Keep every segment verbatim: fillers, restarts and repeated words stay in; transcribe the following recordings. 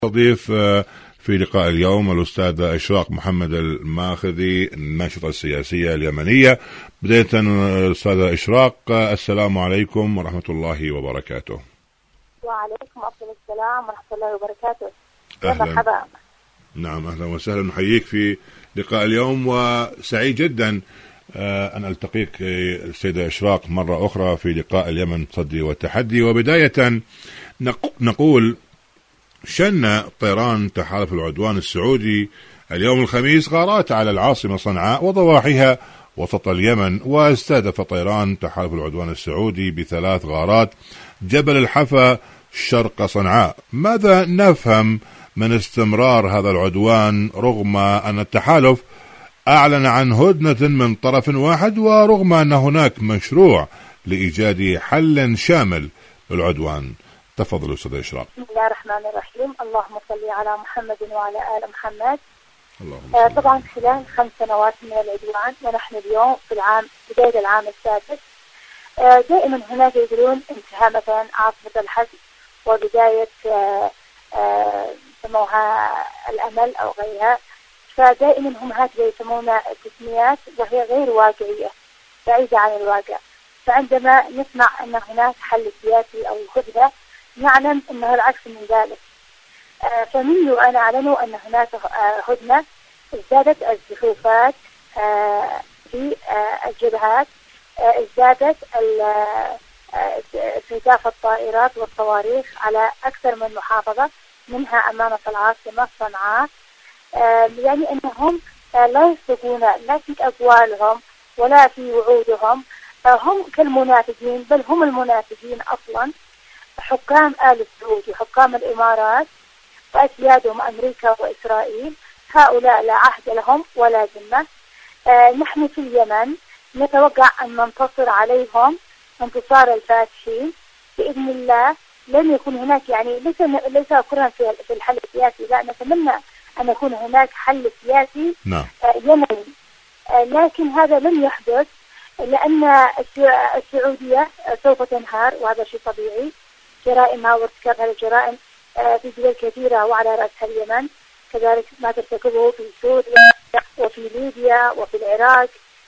تضيف في لقاء اليوم الأستاذة إشراق محمد الماخذي الناشطة السياسية اليمنية. بداية أستاذة إشراق، السلام عليكم ورحمة الله وبركاته. وعليكم أفضل السلام ورحمة الله وبركاته. أهلا. مرحبا. نعم، أهلا وسهلا، نحييك في لقاء اليوم، وسعيد جدا أن ألتقيك السيدة إشراق مرة أخرى في لقاء اليمن تصدي والتحدي. وبداية نقول شن طيران تحالف العدوان السعودي اليوم الخميس غارات على العاصمة صنعاء وضواحيها وسط اليمن، واستهدف طيران تحالف العدوان السعودي بثلاث غارات جبل الحفا شرق صنعاء. ماذا نفهم من استمرار هذا العدوان رغم أن التحالف أعلن عن هدنة من طرف واحد، ورغم أن هناك مشروع لإيجاد حل شامل للعدوان؟ تفضل أستاذ إشراق. بسم الله الرحمن الرحيم. اللهم صل على محمد وعلى آل محمد. آه طبعا خلال خمس سنوات من العدوان ونحن اليوم في العام بداية العام السادس، آه دائما هناك يقولون انتهاء مثلا عاصفة الحزم وبداية آه آه سموها الأمل أو غيرها، فدائما هم هكذا يسمونها تسميات وهي غير واقعية بعيدة عن الواقع. فعندما نسمع أن هناك حل سياسي أو هدنة نعلم أنه العكس من ذلك. آه فمنذ أن أعلنوا أن هناك آه هدنة ازدادت الزحوفات آه في آه الجبهات، آه ازدادت استهداف الطائرات والصواريخ على أكثر من محافظة منها أمانة العاصمة صنعاء. آه يعني أنهم آه لا يصدقون لا في أقوالهم ولا في وعودهم، آه هم كالمنافقين، بل هم المنافقين أصلا. حكام آل سعود وحكام الإمارات وأسيادهم أمريكا وإسرائيل هؤلاء لا عهد لهم ولا ذمة. آه نحن في اليمن نتوقع أن ننتصر عليهم انتصار الفاتحين بإذن الله. لن يكون هناك يعني ليس ليس كرها في في الحل السياسي، لا، نتمنى أن يكون هناك حل سياسي نعم. آه يمني، آه لكن هذا لن يحدث لأن السعودية سوف تنهار، وهذا شيء طبيعي. جرائمها وارتكابها للجرائم في دول كثيرة وعلى رأسها اليمن، كذلك ما ترتكبه في سوريا وفي ليبيا وفي العراق.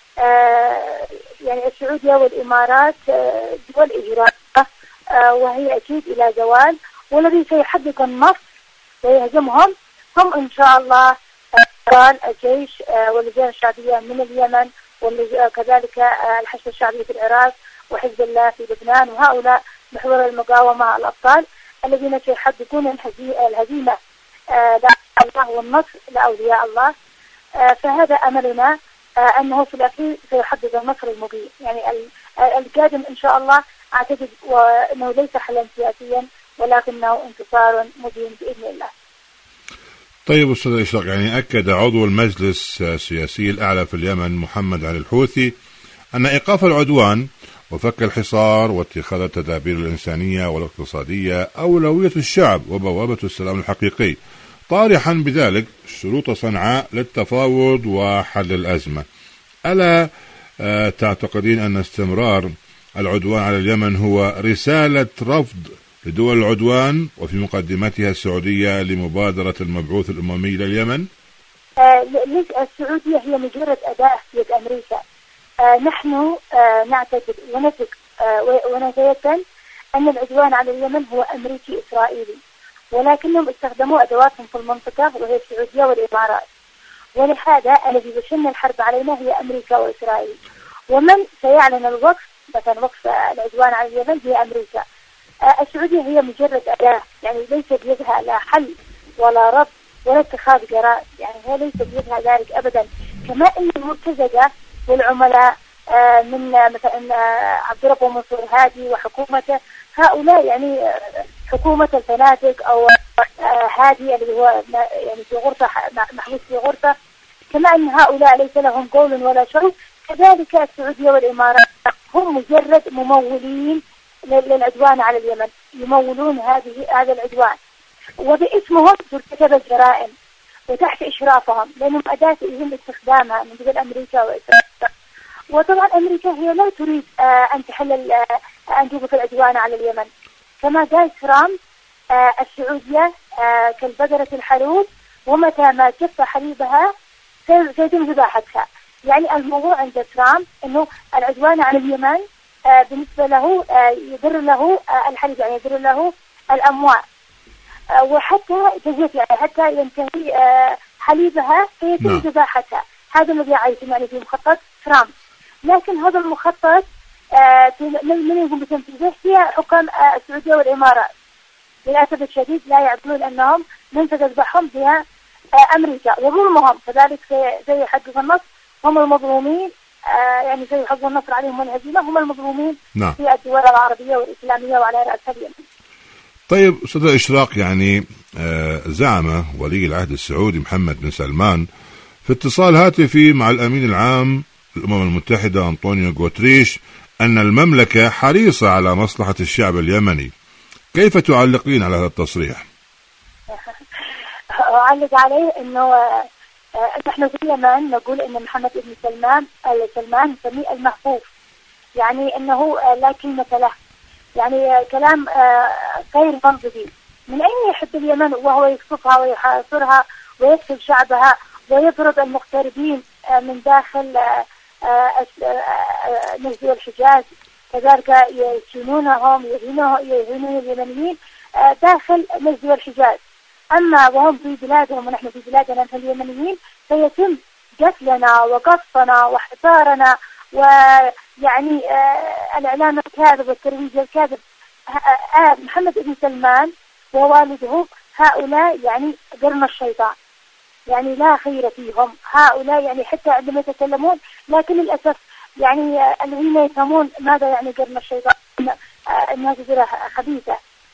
يعني السعودية والإمارات دول إجرامية وهي أكيد إلى زوال، والذي سيحقق النصر ويهزمهم هم إن شاء الله قال الجيش واللجان الشعبية من اليمن، وكذلك الحشد الشعبي في العراق وحزب الله في لبنان، وهؤلاء محور المقاومة الأبطال الذين سيحققون الهزيمة لأولياء الله والنصر لأولياء الله. فهذا أملنا أنه في الأخير سيحقق النصر المبين. يعني القادم إن شاء الله أعتقد أنه ليس حلا سياسيا ولكنه انتصار مبين بإذن الله. طيب أستاذ إشراق، يعني أكد عضو المجلس السياسي الأعلى في اليمن محمد علي الحوثي أن إيقاف العدوان وفك الحصار واتخاذ التدابير الإنسانية والاقتصادية أولوية الشعب وبوابة السلام الحقيقي، طارحا بذلك شروط صنعاء للتفاوض وحل الأزمة. ألا آه تعتقدين أن استمرار العدوان على اليمن هو رسالة رفض لدول العدوان وفي مقدمتها السعودية لمبادرة المبعوث الأممي لليمن؟ آه السعودية هي مجرد أداة في يد أمريكا. آه نحن آه نعتقد ونثق آه ونتيقن أن العدوان على اليمن هو أمريكي إسرائيلي، ولكنهم استخدموا أدواتهم في المنطقة وهي السعودية والإمارات، ولهذا الذي يشن الحرب علينا هي أمريكا وإسرائيل. ومن سيعلن الوقف مثلا وقف العدوان على اليمن هي أمريكا. آه السعودية هي مجرد أداة، يعني ليس بيدها لا حل ولا رد ولا اتخاذ قرار، يعني هي ليس بيدها ذلك أبدا. كما أن المرتزقة والعملاء آه من مثلا آه عبد الرب منصور هادي وحكومته، هؤلاء يعني آه حكومة الفنادق أو آه هادي اللي هو يعني في غرفة محبوس في غرفة، كما أن هؤلاء ليس لهم قول ولا شيء، كذلك السعودية والإمارات هم مجرد ممولين للعدوان على اليمن، يمولون هذه هذا العدوان وباسمهم ترتكب الجرائم وتحت إشرافهم، لأنهم أداة يتم استخدامها من قبل أمريكا وإسرائيل. وطبعا أمريكا هي لا تريد آه أن تحل آه أن توقف العدوان على اليمن. كما قال ترامب آه السعودية آه كالبقرة الحلوب، ومتى ما جف حليبها سيتم ذباحتها. يعني الموضوع عند ترامب انه العدوان على اليمن آه بالنسبة له آه يضر له آه الحليب، يعني يضر له الأموال، آه وحتى تجف يعني حتى ينتهي آه حليبها سيتم ذباحتها. هذا الذي يعيشون يعني في مخطط ترامب. لكن هذا المخطط آه من يقوم بتنفيذه هي حكام آه السعودية والإمارات. للأسف الشديد لا يعقلون أنهم من تذبحهم هي آه أمريكا، وظلمهم كذلك زي حقق النصر هم المظلومين، آه يعني زي حقق النصر عليهم والهزيمة هم المظلومين نعم. في الدول العربية والإسلامية وعلى رأسها اليمن. طيب أستاذ إشراق، يعني آه زعم ولي العهد السعودي محمد بن سلمان في اتصال هاتفي مع الأمين العام للأمم المتحدة أنطونيو غوتريش أن المملكة حريصة على مصلحة الشعب اليمني. كيف تعلقين على هذا التصريح؟ أعلق عليه أنه نحن في اليمن نقول أن محمد بن سلمان سلمان نسميه المحفوف، يعني أنه لا قيمة له، يعني كلام غير منطقي. من أين يحب اليمن وهو يقصفها ويحاصرها ويقتل شعبها ويطرد المغتربين من داخل نجد الحجاز، كذلك يسجنونهم يهينون اليمنيين داخل نجد الحجاز. أما وهم في بلادهم ونحن في بلادنا اليمنيين فيتم قتلنا وقصفنا وحصارنا، ويعني الإعلام الكاذب والترويج الكاذب. محمد بن سلمان ووالده هؤلاء يعني قرن الشيطان، يعني لا خير فيهم هؤلاء، يعني حتى عندما يتكلمون، لكن للأسف يعني الذين يفهمون ماذا يعني قرن الشيطان، الناس خبيثة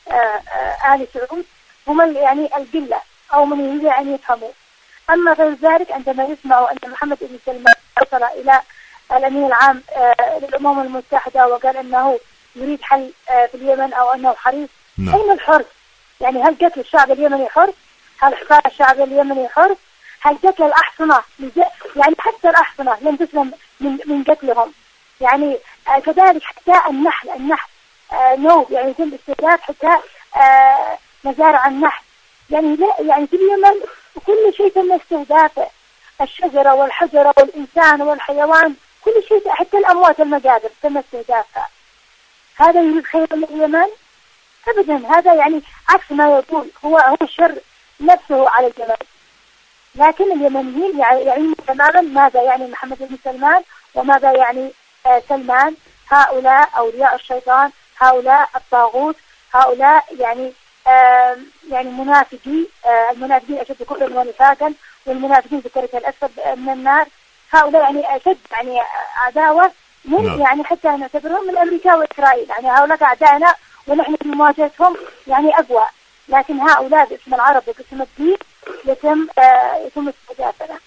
آل سعود هم يعني القلة أو من يريد أن يفهموا. أما غير ذلك عندما يسمعوا أن محمد بن سلمان وصل إلى الأمين العام للأمم المتحدة وقال أنه يريد حل في اليمن أو أنه حريص، أين الحرص؟ يعني هل قتل الشعب اليمني حرص؟ هل حصار الشعب اليمني حرص؟ هل قتل الأحصنة؟ يعني حتى الأحصنة لم تسلم من من قتلهم. يعني آه كذلك حتى النحل النحل آه نوب، يعني يتم استهداف حتى آه مزارع النحل. يعني لا يعني في اليمن كل شيء تم استهدافه، الشجرة والحجرة والإنسان والحيوان، كل شيء حتى الأموات المقابر تم استهدافها. هذا يريد خير لليمن؟ أبدا، هذا يعني عكس ما يقول، هو هو الشر نفسه على اليمن. لكن اليمنيين يعلمون تماما ماذا يعني محمد بن سلمان وماذا يعني آه سلمان. هؤلاء أولياء الشيطان، هؤلاء الطاغوت، هؤلاء يعني آه يعني منافقي آه المنافقين أشد كفرا ونفاقا، والمنافقين في الدرك الأسفل من النار. هؤلاء يعني أشد يعني عداوة من نعم. يعني حتى نعتبرهم من أمريكا وإسرائيل، يعني هؤلاء أعدائنا ونحن في مواجهتهم يعني أقوى. لكن هؤلاء باسم العرب وباسم الدين يتم آه يتم استهدافنا.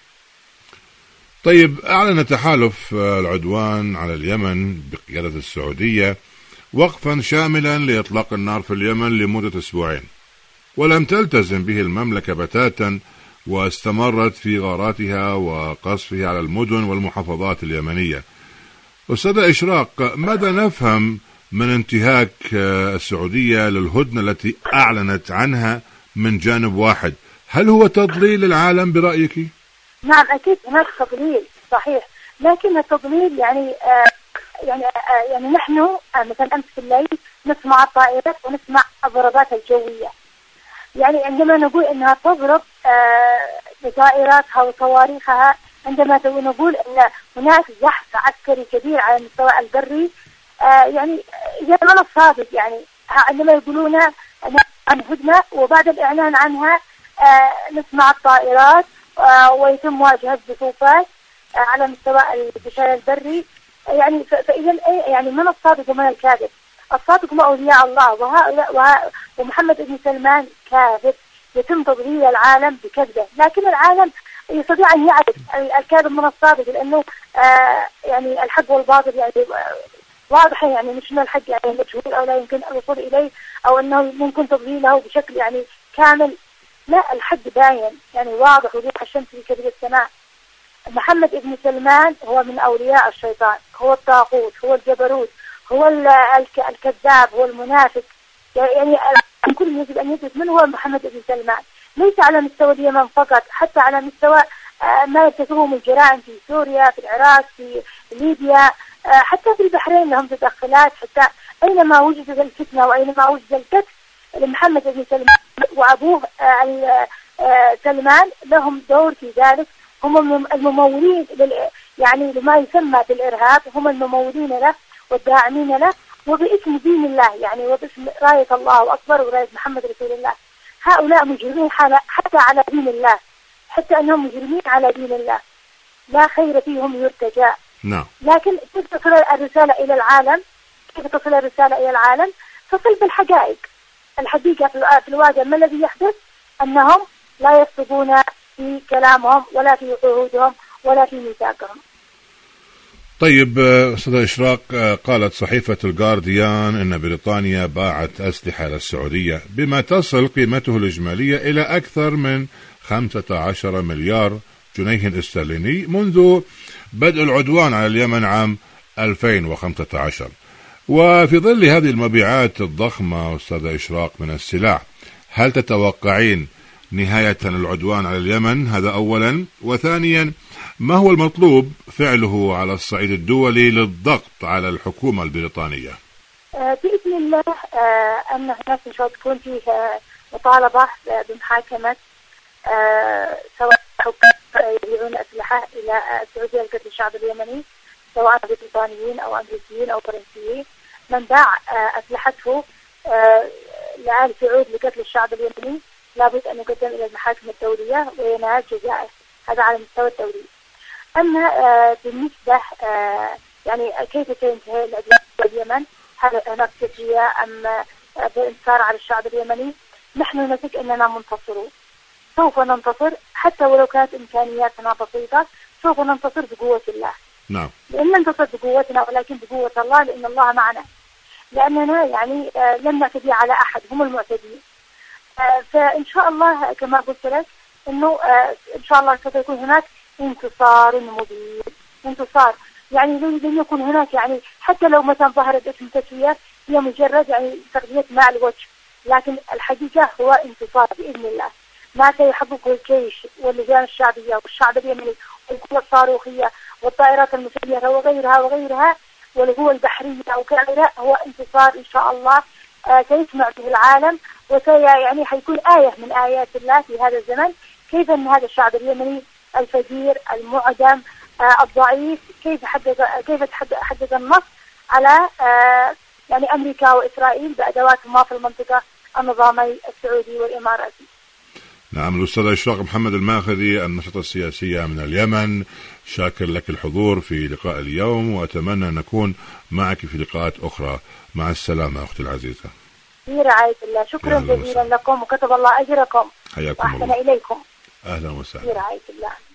طيب، أعلن تحالف العدوان على اليمن بقيادة السعودية وقفا شاملا لإطلاق النار في اليمن لمدة أسبوعين، ولم تلتزم به المملكة بتاتا، واستمرت في غاراتها وقصفها على المدن والمحافظات اليمنية. أستاذ إشراق، ماذا نفهم من انتهاك السعودية للهدنة التي أعلنت عنها من جانب واحد؟ هل هو تضليل العالم برأيك؟ نعم أكيد هناك تضليل صحيح، لكن التضليل يعني آه يعني آه يعني نحن آه مثلا أمس في الليل نسمع الطائرات ونسمع الضربات الجوية. يعني عندما نقول أنها تضرب آه بطائراتها وصواريخها، عندما نقول أن هناك زحف عسكري كبير على المستوى البري، آه يعني إذا من الصادق يعني عندما يقولون عن هدنة وبعد الإعلان عنها آه نسمع الطائرات آه ويتم مواجهة بطوفات آه على مستوى الانتشار البري. يعني فإذا يعني من الصادق ومن الكاذب؟ الصادق هم أولياء الله، وهؤلاء وه... ومحمد بن سلمان كاذب، يتم تضليل العالم بكذبه. لكن العالم يستطيع أن يعرف الكاذب من الصادق، لأنه آه يعني الحق والباطل يعني واضح، يعني مش من الحق يعني مجهول أو لا يمكن الوصول إليه، أو أنه ممكن تضليله بشكل يعني كامل. لا، الحق باين يعني واضح وضوح الشمس في كبد السماء. محمد بن سلمان هو من أولياء الشيطان، هو الطاغوت، هو الجبروت، هو الكذاب، هو المنافق. يعني كل يجب أن يدرك من هو محمد بن سلمان، ليس على مستوى اليمن فقط، حتى على مستوى ما يرتكبه من جرائم في سوريا، في العراق، في ليبيا، حتى في البحرين لهم تدخلات، حتى أينما وجدت الفتنة وأينما وجد القتل لمحمد بن سلمان وأبوه سلمان لهم دور في ذلك. هم الممولين يعني لما يسمى بالإرهاب، هم الممولين له والداعمين له، وباسم دين الله يعني وباسم راية الله أكبر وراية محمد رسول الله. هؤلاء مجرمين حتى على دين الله، حتى أنهم مجرمين على دين الله، لا خير فيهم يرتجى. نعم. لكن كيف تصل الرسالة إلى العالم؟ كيف تصل الرسالة إلى العالم؟ تصل بالحقائق. الحقيقة في الواقع ما الذي يحدث؟ أنهم لا يصدقون في كلامهم ولا في عهودهم ولا في ميثاقهم. طيب أستاذة إشراق، قالت صحيفة الجارديان أن بريطانيا باعت أسلحة للسعودية بما تصل قيمته الإجمالية إلى أكثر من خمسة عشر مليار جنيه استرليني منذ بدء العدوان على اليمن عام ألفين وخمسة عشر. وفي ظل هذه المبيعات الضخمة أستاذة إشراق من السلاح، هل تتوقعين نهاية العدوان على اليمن؟ هذا أولا. وثانيا، ما هو المطلوب فعله على الصعيد الدولي للضغط على الحكومة البريطانية؟ بإذن الله أن هناك إن شاء الله تكون فيه مطالبة بمحاكمة سواء حكام يبيعون أسلحة إلى السعودية لقتل الشعب اليمني، سواء بريطانيين أو أمريكيين أو فرنسيين. من باع أسلحته لآل سعود لقتل الشعب اليمني لابد أن يقدم إلى المحاكم الدولية وينال جزائه، هذا على المستوى الدولي. أما بالنسبة يعني كيف سينتهي العدوان في اليمن، هل هناك تسوية أم بانتصار على الشعب اليمني؟ نحن نثق أننا منتصرون، سوف ننتصر حتى ولو كانت إمكانياتنا بسيطة، سوف ننتصر بقوة الله. نعم. لن ننتصر بقوتنا ولكن بقوة الله، لأن الله معنا، لأننا يعني لن نعتدي على أحد، هم المعتدين. فإن شاء الله كما قلت لك إنه إن شاء الله سوف يكون هناك انتصار مبين، انتصار يعني لن يكون هناك يعني حتى لو مثلا ظهرت اسم تسوية هي مجرد يعني تغذية ماء الوجه، لكن الحقيقة هو انتصار بإذن الله. ما سيحققه الجيش واللجان الشعبية والشعب اليمني والقوى الصاروخية والطائرات المسيرة وغيرها وغيرها والقوى البحرية وغيرها هو انتصار إن شاء الله سيسمع به العالم، وسي يعني حيكون آية من آيات الله في هذا الزمن، كيف أن هذا الشعب اليمني الفقير المعدم آه الضعيف كيف حقق كيف حقق النصر على آه يعني أمريكا وإسرائيل بأدواتهما في المنطقة النظامي السعودي والإماراتي. نعم. الأستاذ إشراق محمد الماخذي، الناشطة السياسية من اليمن، شاكر لك الحضور في لقاء اليوم، وأتمنى أن نكون معك في لقاءات أخرى. مع السلامة أختي العزيزة. في رعاية الله. شكرا جزيلا لكم وكتب الله أجركم حياكم الله. وأحسن إليكم. أهلا وسهلا. في رعاية الله.